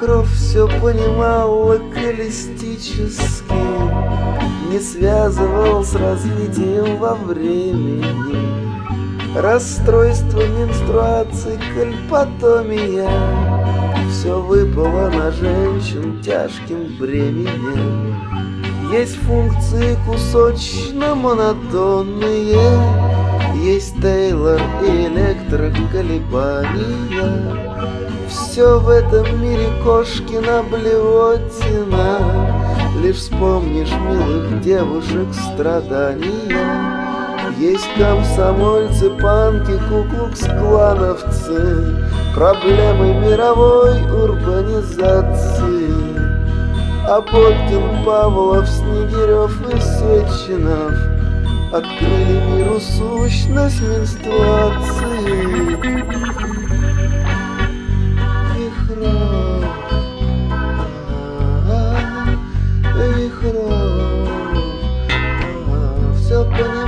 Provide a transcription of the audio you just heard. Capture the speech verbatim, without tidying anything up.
Вихров все понимал локалистически, не связывал с развитием во времени. Расстройство менструаций, кальпатомия, все выпало на женщин тяжким бременем. Есть функции кусочно-монотонные, есть Тейлор и электроколебания. Все в этом мире кошкина блевотина, лишь вспомнишь милых девушек страдания. Есть комсомольцы, панки, куклукс-клановцы, проблемы мировой урбанизации. Апоткин, Павлов, Снегирев и Сеченов открыли миру сущность менструации. Вихров, а-а-а, Вихров, а-а-а, все понимаю.